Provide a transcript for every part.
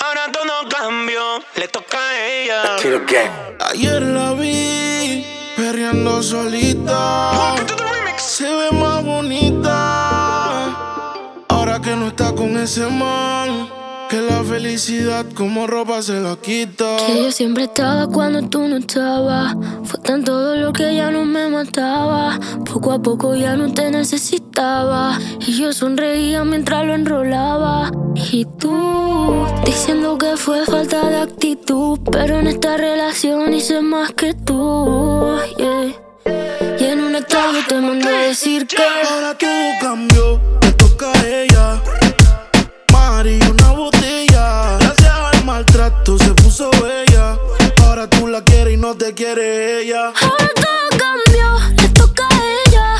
Ahora todo cambió, le toca a ella. Ayer la vi perreando solita, se ve más bonita ahora que no está con ese man. Que la felicidad como ropa se la quita. Que yo siempre estaba cuando tú no estabas. Fue tan todo lo que ya no me mataba. Poco a poco ya no te necesitaba. Y yo sonreía mientras lo enrolaba. Y tú diciendo que fue falta de actitud, pero en esta relación hice más que tú, yeah. Y en un estado te mandé a decir que ahora todo cambió, le toca a ella. Mari, una botella. Gracias al maltrato se puso bella. Ahora tú la quieres y no te quiere ella. ahora todo cambió, le toca a ella.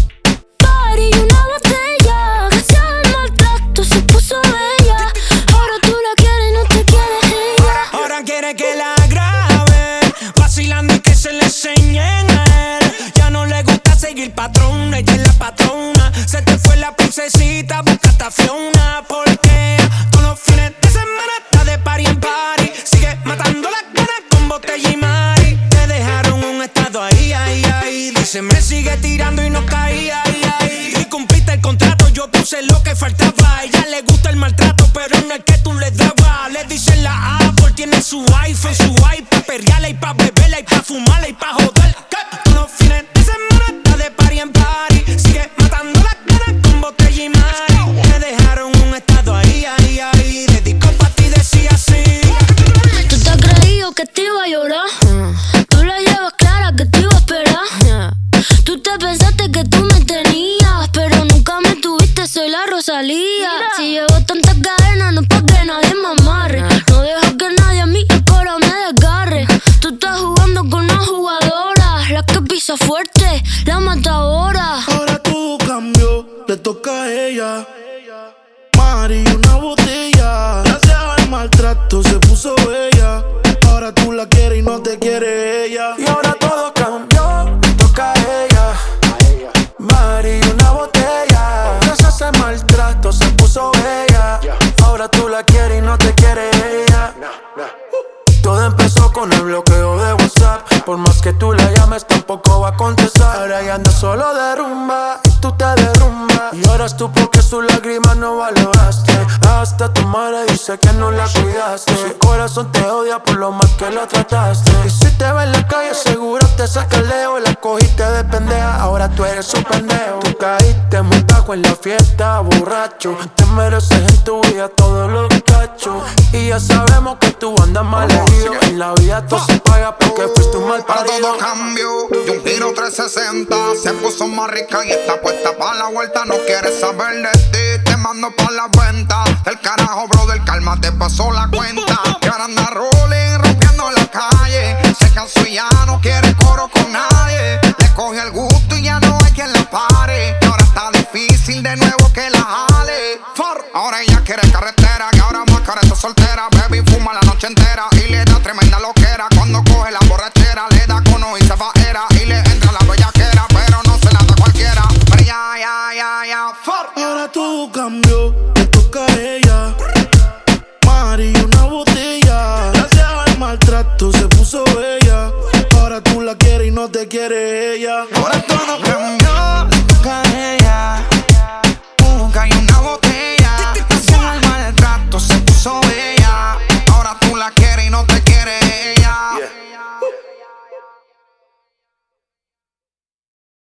Party, una botella. Gracias al maltrato se puso bella. Ahora tú la quieres y no te quiere ella. Ahora quiere que la graben, vacilando y que se le enseñen a él. Ya no le gusta seguir patrón, ella es la patrona. Se te fue la princesita, busca a Fiona. Porque todos los fines de semana está de party en party. Sigue matando las ganas con botella y mari. Te dejaron un estado ahí, ahí, ahí. Dice me sigue tirando y no caía, ahí, ahí. Y cumpliste el contrato, yo puse lo que faltaba. A ella le gusta el maltrato, pero no es que tú le dabas. Le dicen la Apple, tiene su iPhone, su iPad, perreala y pa' beberla y pa' fumarla y pa' joder. Todos los fines de semana está de party en party. Sigue matando las ganas con botella y mari. Te dejaron un estado ahí, ahí, ahí. Dedicó pa' ti, decía así. Tú te has creído que te iba a llorar. Tú la llevas clara que te iba a esperar. Tú te pensaste que tú me tenías, pero nunca me tuviste, soy la Rosalía. Si llevo tantas cadenas, no es pa' que nadie me amarre. No dejo que nadie a mí el coro me desgarre. Tú estás jugando con una jugadora, la que pisa fuerte, la matadora. Ahora todo cambió, le toca a ella. Mari, una botella. Gracias al maltrato se puso bella. Ahora tú la quieres y no te quiere ella. Y ahora todo cambió, le toca a ella. Mari, una botella. Gracias al maltrato se puso bella. Ahora tú la quieres y no te quiere ella. Todo empezó con el bloqueo de WhatsApp. Por más que tú la llames tampoco va a contestar. Ahora ya anda solo de rumba y tú te derrumbas. Y lloras tú porque sus lágrimas no valoraste. Hasta tu madre dice que no la cuidaste. Su corazón te odia por lo mal que lo trataste. Y si te ve en la calle seguro te saca el leo. La cogiste de pendeja, ahora tú eres un pendejo. Tú caíste muy bajo en la fiesta, borracho. Te mereces en tu vida todos los cachos. Y ya sabemos que tú andas mal herido. En la vida todo se paga porque fuiste un mal Para parido. todo cambio, y un giro 360. Se puso más rica y está puesta para la vuelta. No quieres saber de ti, te mando pa' la venta. Del carajo, brother, calma, te pasó la cuenta. Y ahora anda rolling, rompiendo la calle. Se cansó y ya no quiere coro con nadie. Le coge el gusto y ya no hay quien la pare. Y ahora está difícil de nuevo que la jale. Ahora ella quiere carretera, que ahora más cara está soltera. Baby fuma la noche entera y le da tremenda loquera. Cuando coge la borrachera, le da cono y se va era. Y le entra la bellaquera, pero no se la da cualquiera. Pero ya, Ahora todo cambió, le toca a ella. Mari, una botella. Gracias al maltrato se puso bella. Ahora tú la quieres y no te quiere ella. Ahora